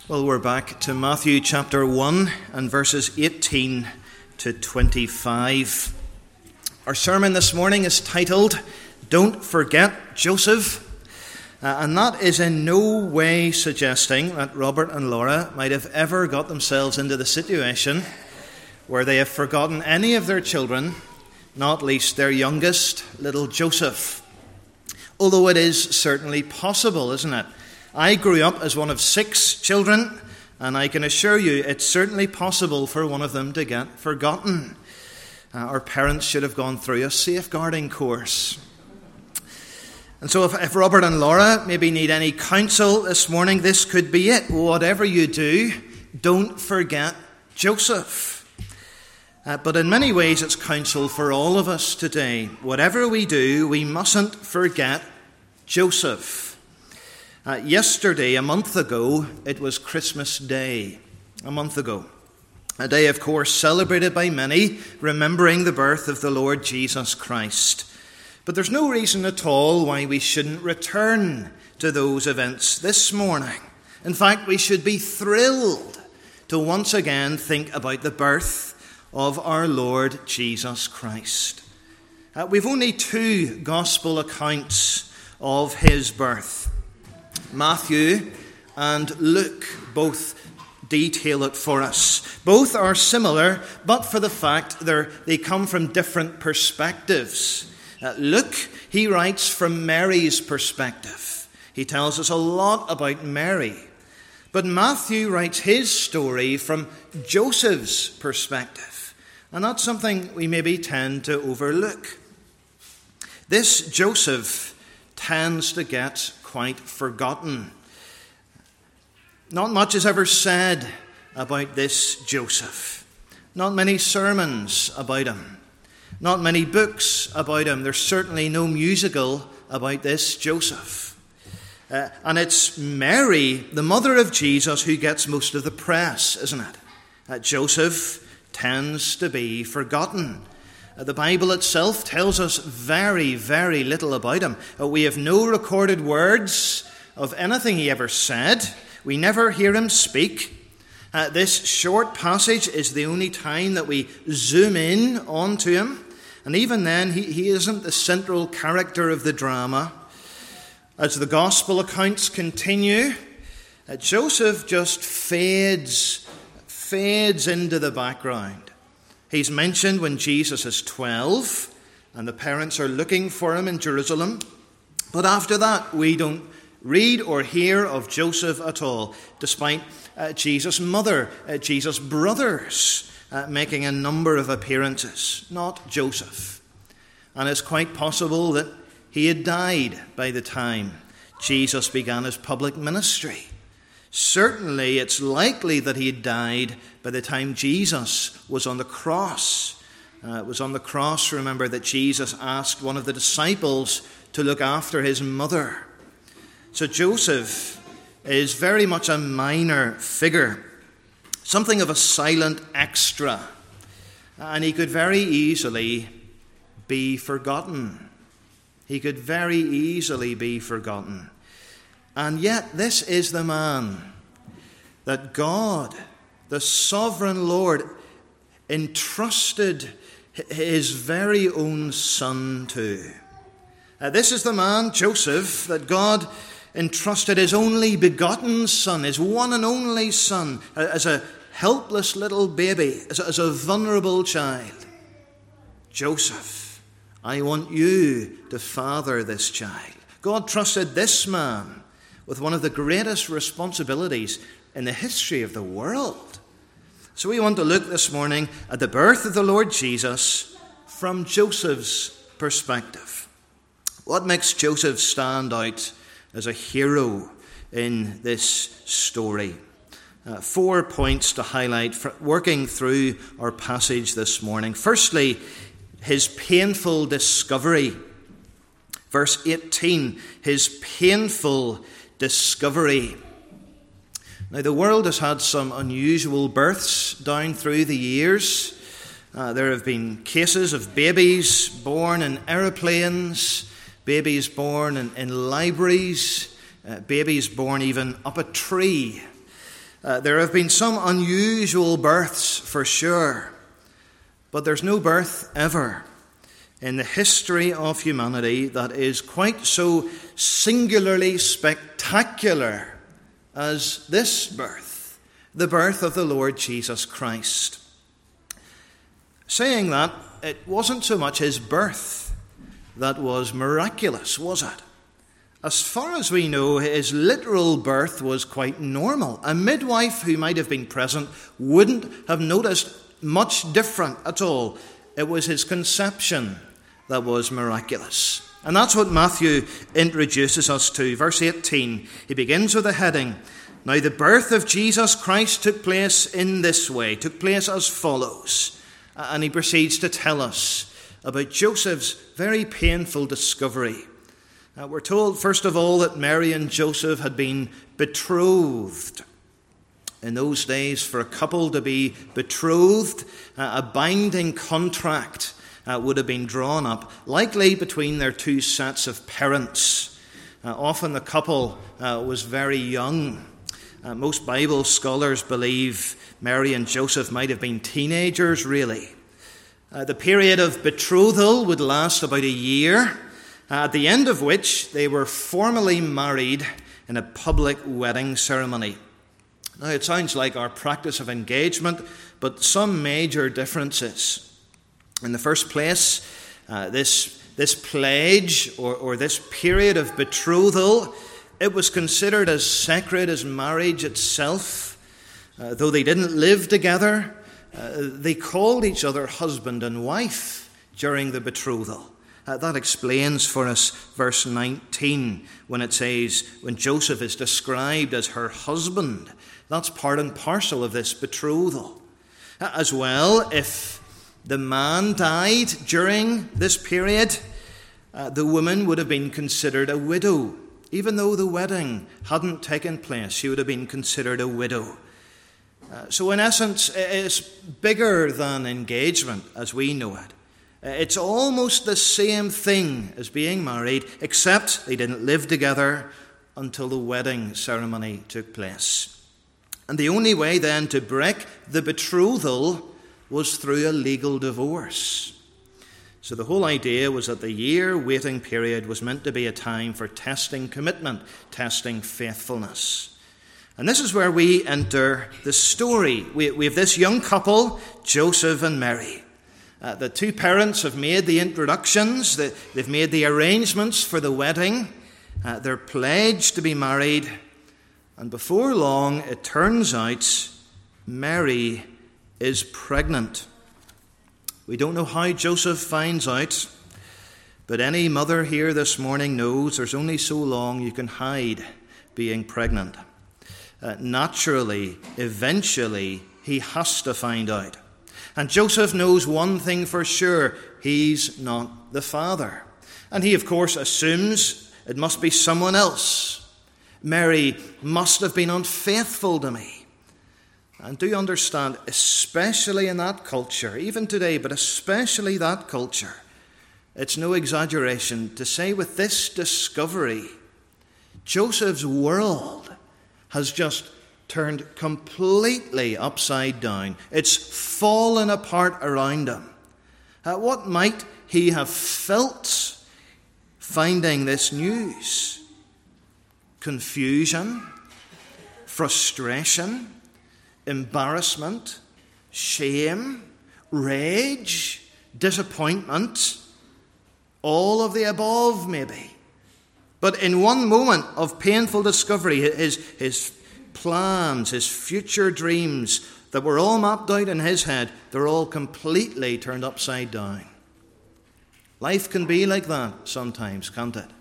Well, we're back to Matthew chapter 1 and verses 18 to 25. Our sermon this morning is titled, Don't Forget Joseph. And that is in no way suggesting that Robert and Laura might have ever got themselves into the situation where they have forgotten any of their children, not least their youngest, little Joseph. Although it is certainly possible, isn't it? I grew up as one of 6 children, and I can assure you it's certainly possible for one of them to get forgotten. Our parents should have gone through a safeguarding course. And so if Robert and Laura maybe need any counsel this morning, this could be it. Whatever you do, don't forget Joseph. But in many ways it's counsel for all of us today. Whatever we do, we mustn't forget Joseph. Yesterday, a month ago, it was Christmas Day. A month ago. A day, of course, celebrated by many, remembering the birth of the Lord Jesus Christ. But there's no reason at all why we shouldn't return to those events this morning. In fact, we should be thrilled to once again think about the birth of our Lord Jesus Christ. We've only 2 gospel accounts of his birth. Matthew and Luke both detail it for us. Both are similar, but for the fact they come from different perspectives. Luke, he writes from Mary's perspective. He tells us a lot about Mary. But Matthew writes his story from Joseph's perspective. And that's something we maybe tend to overlook. This Joseph tends to get quite forgotten. Not much is ever said about this Joseph. Not many sermons about him. Not many books about him. There's certainly no musical about this Joseph. And it's Mary, the mother of Jesus, who gets most of the press, isn't it? Joseph tends to be forgotten. The Bible itself tells us very, very little about him. We have no recorded words of anything he ever said. We never hear him speak. This short passage is the only time that we zoom in onto him. And even then, he isn't the central character of the drama. As the gospel accounts continue, Joseph just fades into the background. He's mentioned when Jesus is 12 and the parents are looking for him in Jerusalem. But after that, we don't read or hear of Joseph at all, despite Jesus' mother, Jesus' brothers making a number of appearances. Not Joseph. And it's quite possible that he had died by the time Jesus began his public ministry. Certainly, it's likely that he had died by the time Jesus was on the cross. It was on the cross, remember, that Jesus asked one of the disciples to look after his mother. So Joseph is very much a minor figure, something of a silent extra, and he could very easily be forgotten. He could very easily be forgotten. And yet this is the man that God, the sovereign Lord, entrusted his very own son to. This is the man, Joseph, that God entrusted his only begotten son, his one and only son, as a helpless little baby, as a vulnerable child. Joseph, I want you to father this child. God trusted this man with one of the greatest responsibilities in the history of the world. So we want to look this morning at the birth of the Lord Jesus from Joseph's perspective. What makes Joseph stand out as a hero in this story? 4 points to highlight working through our passage this morning. Firstly, his painful discovery. Verse 18, his painful discovery. Now, the world has had some unusual births down through the years. There have been cases of babies born in aeroplanes, babies born in libraries, babies born even up a tree. There have been some unusual births for sure, but there's no birth ever in the history of humanity that is quite so singularly spectacular as this birth, the birth of the Lord Jesus Christ. Saying that, it wasn't so much his birth that was miraculous, was it? As far as we know, his literal birth was quite normal. A midwife who might have been present wouldn't have noticed much different at all. It was his conception that was miraculous. And that's what Matthew introduces us to. Verse 18, he begins with a heading. Now the birth of Jesus Christ took place in this way, took place as follows. And he proceeds to tell us about Joseph's very painful discovery. We're told, first of all, that Mary and Joseph had been betrothed. In those days, for a couple to be betrothed, a binding contract would have been drawn up, likely between their two sets of parents. Often the couple was very young. Most Bible scholars believe Mary and Joseph might have been teenagers, really. The period of betrothal would last about a year, at the end of which they were formally married in a public wedding ceremony. Now, it sounds like our practice of engagement, but some major differences. In the first place, this pledge or this period of betrothal, it was considered as sacred as marriage itself. Though they didn't live together, they called each other husband and wife during the betrothal. That explains for us verse 19 when it says, when Joseph is described as her husband. That's part and parcel of this betrothal. As well, if the man died during this period, the woman would have been considered a widow. Even though the wedding hadn't taken place, she would have been considered a widow. So in essence, it's bigger than engagement as we know it. It's almost the same thing as being married, except they didn't live together until the wedding ceremony took place. And the only way then to break the betrothal was through a legal divorce. So the whole idea was that the year waiting period was meant to be a time for testing commitment, testing faithfulness. And this is where we enter the story. We have this young couple, Joseph and Mary. The two parents have made the introductions. They've made the arrangements for the wedding. They're pledged to be married. And before long, it turns out Mary is pregnant. We don't know how Joseph finds out, but any mother here this morning knows there's only so long you can hide being pregnant. Naturally, eventually, he has to find out. And Joseph knows one thing for sure: he's not the father. And he, of course, assumes it must be someone else. Mary must have been unfaithful to me. And do you understand, especially in that culture, even today, but especially that culture, it's no exaggeration to say with this discovery, Joseph's world has just turned completely upside down. It's fallen apart around him. What might he have felt finding this news? Confusion, frustration, embarrassment, shame, rage, disappointment, all of the above maybe. But in one moment of painful discovery, his plans, his future dreams that were all mapped out in his head, they're all completely turned upside down. Life can be like that sometimes, can't it?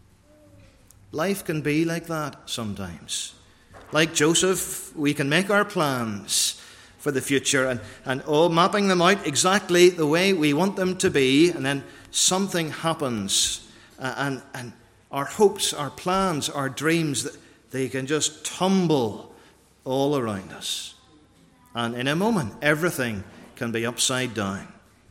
Life can be like that sometimes. Like Joseph, we can make our plans for the future and all mapping them out exactly the way we want them to be, and then something happens and our hopes, our plans, our dreams, they can just tumble all around us. And in a moment, everything can be upside down.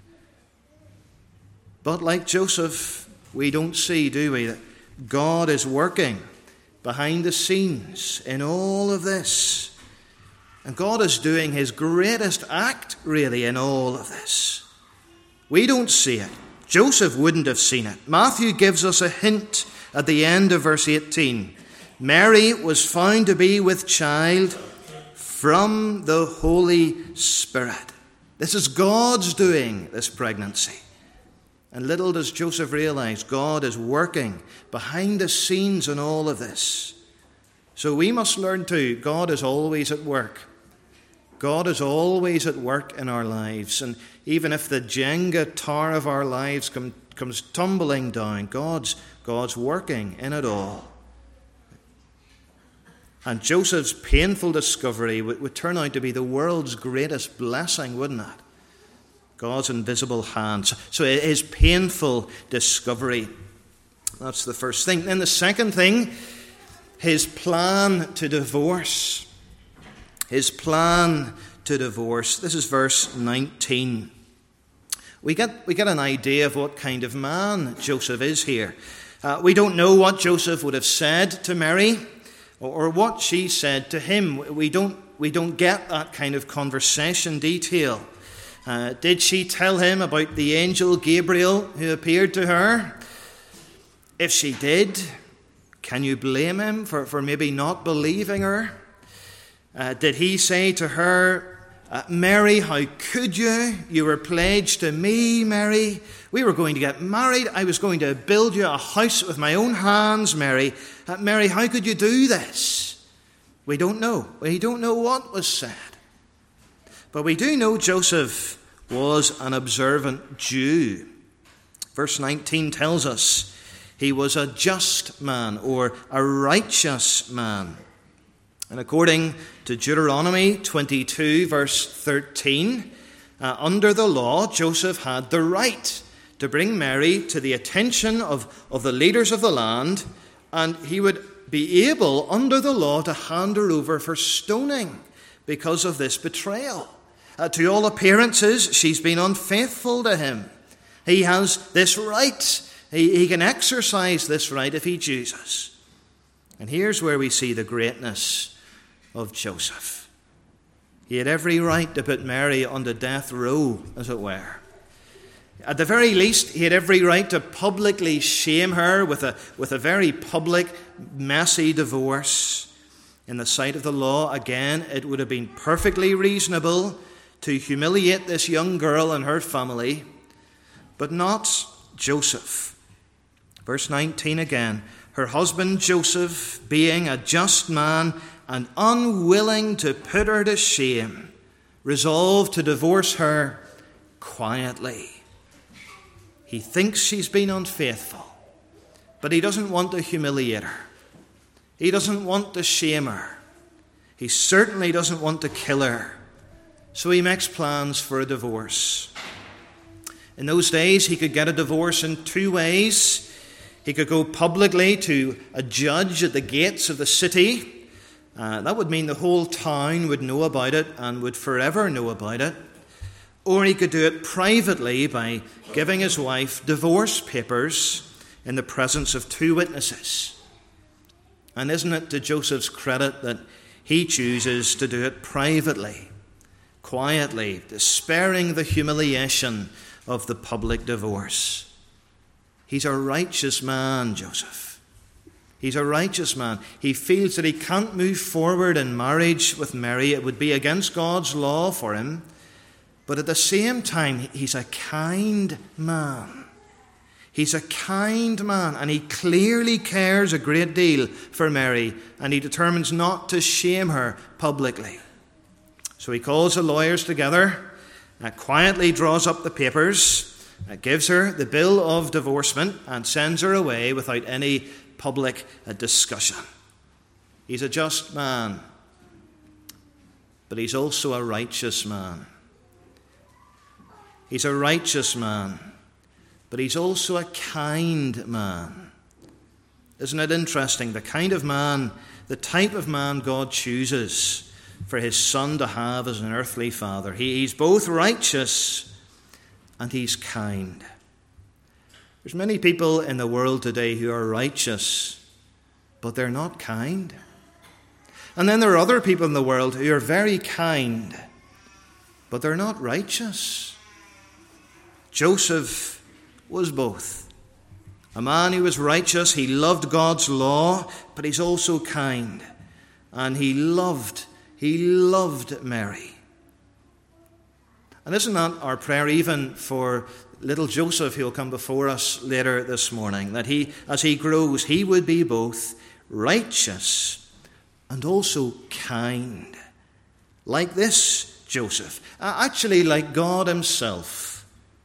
But like Joseph, we don't see, do we, that God is working behind the scenes in all of this. And God is doing his greatest act, really, in all of this. We don't see it. Joseph wouldn't have seen it. Matthew gives us a hint at the end of verse 18. Mary was found to be with child from the Holy Spirit. This is God's doing, this pregnancy. And little does Joseph realize God is working behind the scenes in all of this. So we must learn too, God is always at work. God is always at work in our lives. And even if the Jenga tower of our lives comes tumbling down, God's working in it all. And Joseph's painful discovery would turn out to be the world's greatest blessing, wouldn't it? God's invisible hand. So his painful discovery. That's the first thing. Then the second thing, his plan to divorce. His plan to divorce. This is verse 19. We get an idea of what kind of man Joseph is here. We don't know what Joseph would have said to Mary or what she said to him. We don't get that kind of conversation detail. Did she tell him about the angel Gabriel who appeared to her? If she did, can you blame him for maybe not believing her? Did he say to her, Mary, how could you? You were pledged to me, Mary. We were going to get married. I was going to build you a house with my own hands, Mary. Mary, how could you do this? We don't know. We don't know what was said. But we do know Joseph was an observant Jew. Verse 19 tells us he was a just man or a righteous man. And according to Deuteronomy 22, verse 13, under the law, Joseph had the right to bring Mary to the attention of the leaders of the land, and he would be able, under the law, to hand her over for stoning because of this betrayal. To all appearances, she's been unfaithful to him. He has this right. He can exercise this right if he chooses. And here's where we see the greatness of Joseph. He had every right to put Mary on the death row, as it were. At the very least, he had every right to publicly shame her with a very public, messy divorce. In the sight of the law, again, it would have been perfectly reasonable to humiliate this young girl and her family, but not Joseph. Verse 19 again, her husband Joseph, being a just man and unwilling to put her to shame, resolved to divorce her quietly. He thinks she's been unfaithful, but he doesn't want to humiliate her. He doesn't want to shame her. He certainly doesn't want to kill her. So he makes plans for a divorce. In those days, he could get a divorce in two ways. He could go publicly to a judge at the gates of the city. That would mean the whole town would know about it and would forever know about it. Or he could do it privately by giving his wife divorce papers in the presence of two witnesses. And isn't it to Joseph's credit that he chooses to do it privately, quietly, sparing the humiliation of the public divorce? He's a righteous man, Joseph. He's a righteous man. He feels that he can't move forward in marriage with Mary. It would be against God's law for him. But at the same time, he's a kind man. He's a kind man, and he clearly cares a great deal for Mary, and he determines not to shame her publicly. So he calls the lawyers together, quietly draws up the papers, gives her the bill of divorcement, and sends her away without any public discussion. He's a just man, but he's also a righteous man. He's a righteous man, but he's also a kind man. Isn't it interesting? The kind of man, the type of man God chooses for his son to have as an earthly father. He's both righteous and he's kind. There's many people in the world today who are righteous, but they're not kind. And then there are other people in the world who are very kind, but they're not righteous. Joseph was both. A man who was righteous, he loved God's law, but he's also kind. And he loved Mary. And isn't that our prayer even for little Joseph who will come before us later this morning? That he, as he grows, he would be both righteous and also kind. Like this Joseph. Actually like God himself.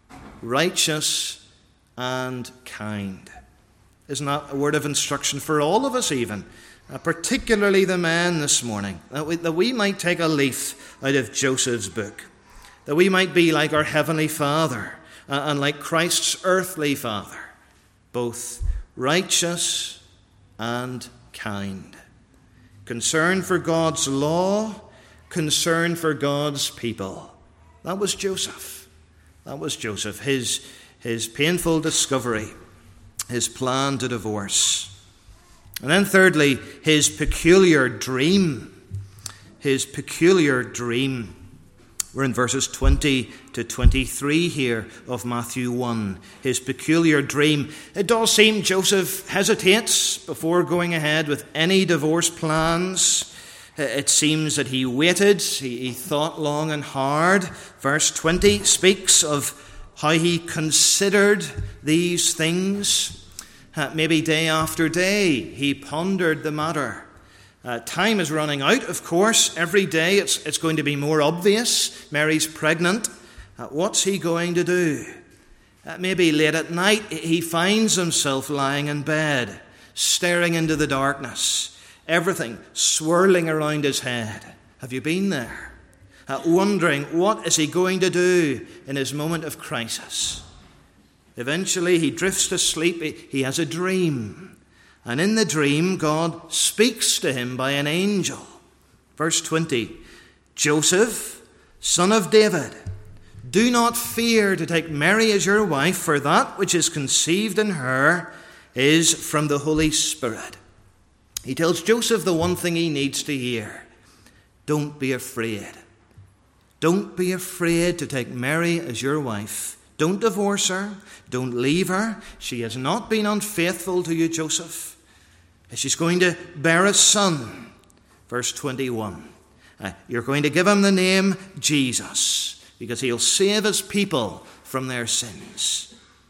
Righteous and kind. Isn't that a word of instruction for all of us even? Particularly the men this morning. That we might take a leaf out of Joseph's book. That we might be like our Heavenly Father and like Christ's earthly Father. Both righteous and kind. Concern for God's law, concern for God's people. That was Joseph. That was Joseph. His painful discovery, his plan to divorce. And then thirdly, his peculiar dream. His peculiar dream. We're in verses 20 to 23 here of Matthew 1. His peculiar dream. It does seem Joseph hesitates before going ahead with any divorce plans. It seems that he waited. He thought long and hard. Verse 20 speaks of how he considered these things. Maybe day after day he pondered the matter. Time is running out, of course. Every day it's going to be more obvious. Mary's pregnant. What's he going to do? Maybe late at night he finds himself lying in bed, staring into the darkness, everything swirling around his head. Have you been there? Wondering what is he going to do in his moment of crisis. Eventually he drifts to sleep. He has a dream. And in the dream, God speaks to him by an angel. Verse 20, Joseph, son of David, do not fear to take Mary as your wife, for that which is conceived in her is from the Holy Spirit. He tells Joseph the one thing he needs to hear. Don't be afraid. Don't be afraid to take Mary as your wife. Don't divorce her. Don't leave her. She has not been unfaithful to you, Joseph. She's going to bear a son. Verse 21. You're going to give him the name Jesus, because he'll save his people from their sins.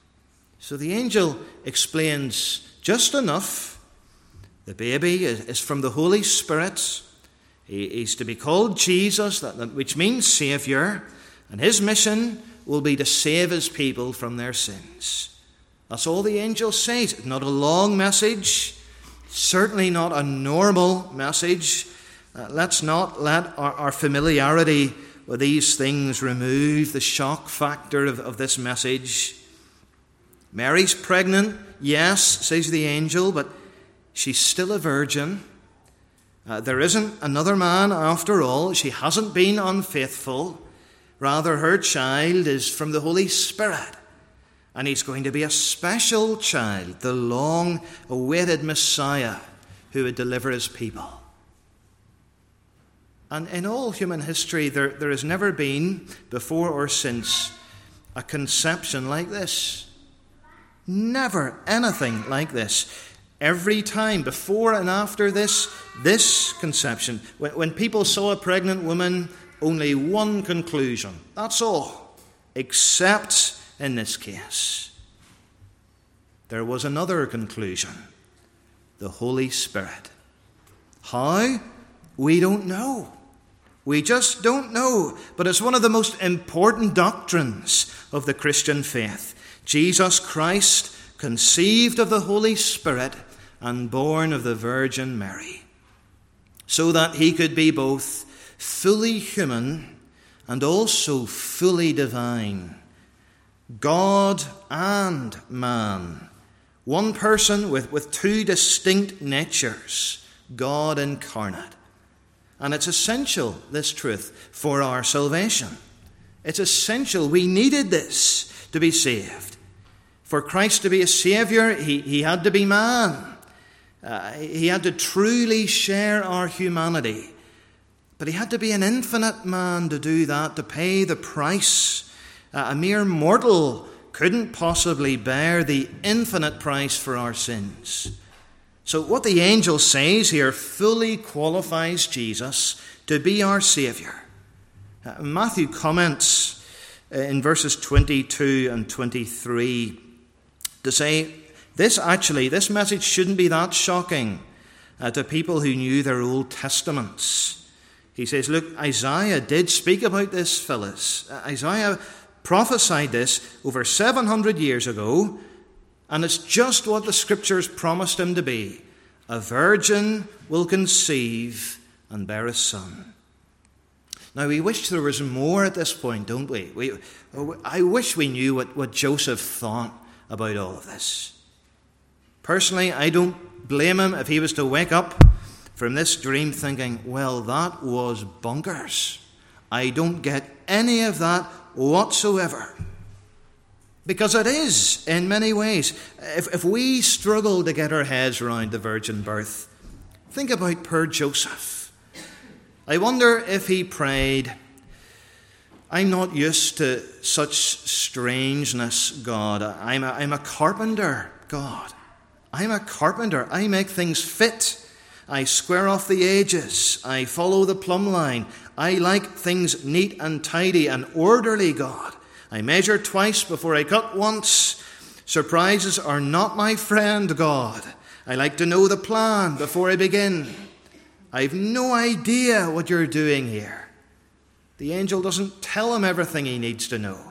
So the angel explains just enough. The baby is from the Holy Spirit. He's to be called Jesus, which means Saviour. And his mission will be to save his people from their sins. That's all the angel says. It's not a long message. Certainly not a normal message. Let's not let our familiarity with these things remove the shock factor of this message. Mary's pregnant, yes, says the angel, but she's still a virgin. There isn't another man after all. She hasn't been unfaithful. Rather, her child is from the Holy Spirit. And he's going to be a special child, the long-awaited Messiah who would deliver his people. And in all human history, there has never been, before or since, a conception like this. Never anything like this. Every time, before and after this conception, when people saw a pregnant woman, only one conclusion. That's all. Except in this case, there was another conclusion. The Holy Spirit. How? We don't know. We just don't know. But it's one of the most important doctrines of the Christian faith. Jesus Christ, conceived of the Holy Spirit and born of the Virgin Mary, so that he could be both fully human and also fully divine. God and man. One person with two distinct natures. God incarnate. And it's essential, this truth, for our salvation. It's essential. We needed this to be saved. For Christ to be a Saviour, he had to be man. He had to truly share our humanity. But he had to be an infinite man to do that, to pay the price. A mere mortal couldn't possibly bear the infinite price for our sins. So what the angel says here fully qualifies Jesus to be our Saviour. Matthew comments in verses 22 and 23 to say, this message shouldn't be that shocking to people who knew their Old Testaments. He says, look, Isaiah did speak about this, Phyllis. Isaiah prophesied this over 700 years ago, and it's just what the Scriptures promised him to be. A virgin will conceive and bear a son. Now, we wish there was more at this point, don't we? I wish we knew what Joseph thought about all of this. Personally, I don't blame him if he was to wake up from this dream thinking, well, that was bonkers. I don't get any of that whatsoever. Because it is, in many ways. If we struggle to get our heads around the virgin birth, think about poor Joseph. I wonder if he prayed, I'm not used to such strangeness, God. I'm a carpenter, God. I'm a carpenter. I make things fit. I square off the edges. I follow the plumb line. I like things neat and tidy and orderly, God. I measure twice before I cut once. Surprises are not my friend, God. I like to know the plan before I begin. I've no idea what you're doing here. The angel doesn't tell him everything he needs to know.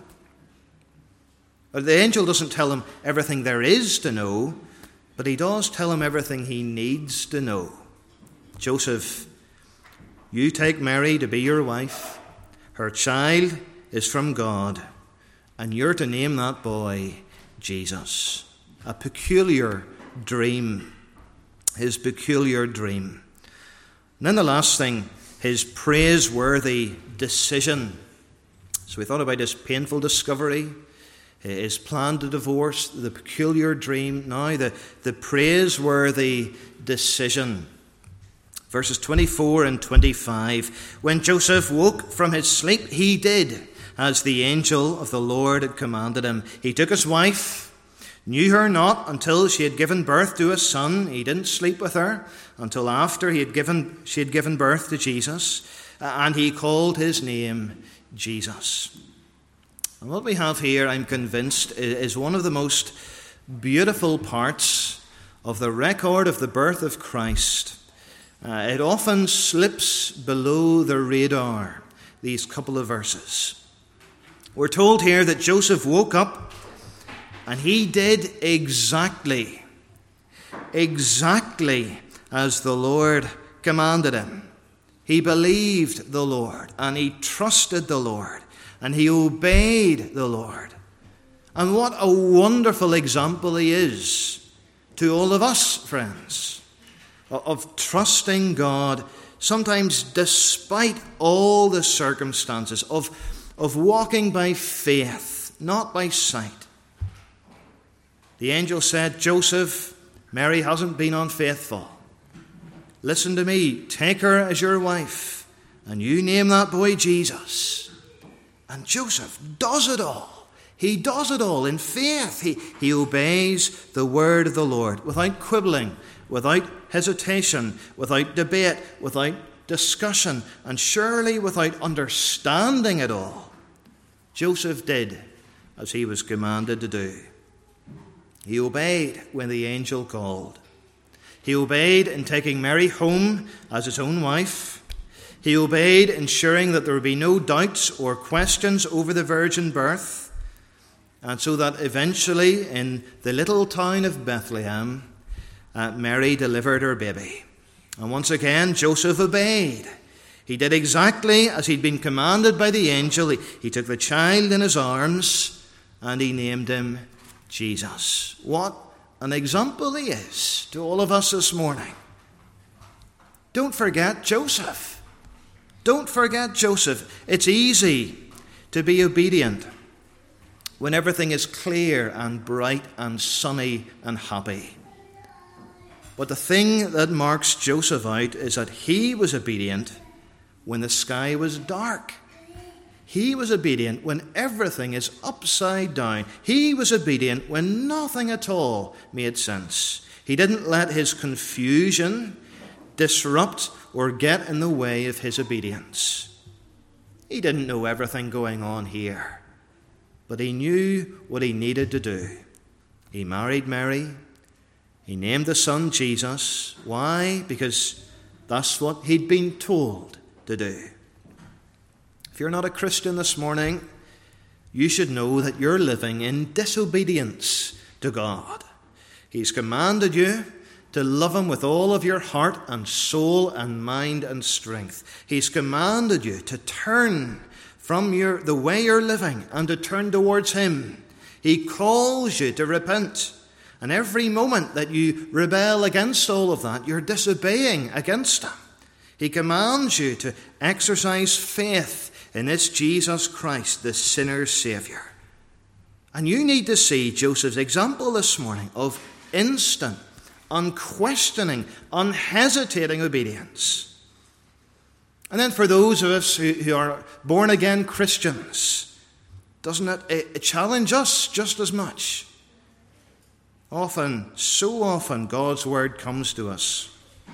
Or the angel doesn't tell him everything there is to know, but he does tell him everything he needs to know. Joseph, you take Mary to be your wife. Her child is from God, and you're to name that boy Jesus. A peculiar dream. His peculiar dream. And then the last thing, his praiseworthy decision. So we thought about his painful discovery, his plan to divorce, the peculiar dream, now the praiseworthy decision. Verses 24 and 25. When Joseph woke from his sleep, he did as the angel of the Lord had commanded him. He took his wife, knew her not until she had given birth to a son. He didn't sleep with her until after she had given birth to Jesus. And he called his name Jesus. And what we have here, I'm convinced, is one of the most beautiful parts of the record of the birth of Christ. It often slips below the radar, these couple of verses. We're told here that Joseph woke up and he did exactly as the Lord commanded him. He believed the Lord and he trusted the Lord and he obeyed the Lord. And what a wonderful example he is to all of us, friends, of trusting God, sometimes despite all the circumstances, of walking by faith, not by sight. The angel said, Joseph, Mary hasn't been unfaithful. Listen to me, take her as your wife, and you name that boy Jesus. And Joseph does it all. He does it all in faith. He obeys the word of the Lord without quibbling, without hesitation, without debate, without discussion, and surely without understanding it all. Joseph did as he was commanded to do. He obeyed when the angel called. He obeyed in taking Mary home as his own wife. He obeyed ensuring that there would be no doubts or questions over the virgin birth, and so that eventually in the little town of Bethlehem, Mary delivered her baby. And once again, Joseph obeyed. He did exactly as he'd been commanded by the angel. He took the child in his arms and he named him Jesus. What an example he is to all of us this morning. Don't forget Joseph. Don't forget Joseph. It's easy to be obedient when everything is clear and bright and sunny and happy. But the thing that marks Joseph out is that he was obedient when the sky was dark. He was obedient when everything is upside down. He was obedient when nothing at all made sense. He didn't let his confusion disrupt or get in the way of his obedience. He didn't know everything going on here, but he knew what he needed to do. He married Mary. He named the son Jesus. Why? Because that's what he'd been told to do. If you're not a Christian this morning, you should know that you're living in disobedience to God. He's commanded you to love him with all of your heart and soul and mind and strength. He's commanded you to turn from the way you're living and to turn towards him. He calls you to repent. And every moment that you rebel against all of that, you're disobeying against him. He commands you to exercise faith in this Jesus Christ, the sinner's Saviour. And you need to see Joseph's example this morning of instant, unquestioning, unhesitating obedience. And then for those of us who are born-again Christians, doesn't it challenge us just as much? So often, God's word comes to us,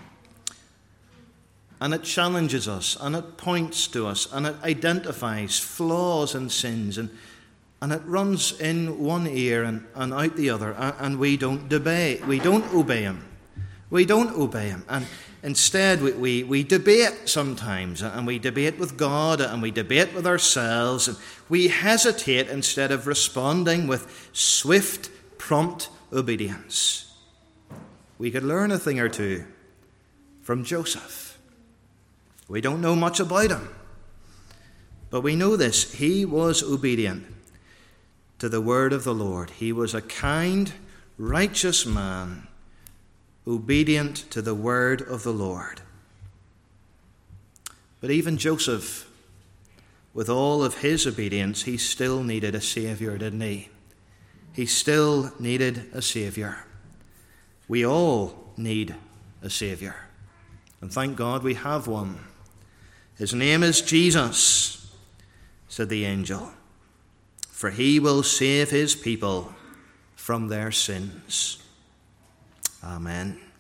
and it challenges us, and it points to us, and it identifies flaws and sins, and it runs in one ear and out the other, and we don't obey him. We don't obey him. And instead, we debate sometimes, and we debate with God, and we debate with ourselves, and we hesitate instead of responding with swift, prompt obedience. We could learn a thing or two from Joseph. We don't know much about him, but we know this: he was obedient to the word of the Lord. He was a kind, righteous man, obedient to the word of the Lord. But even Joseph, with all of his obedience, he still needed a Saviour, didn't he? He still needed a Saviour. We all need a Saviour. And thank God we have one. His name is Jesus, said the angel, for he will save his people from their sins. Amen.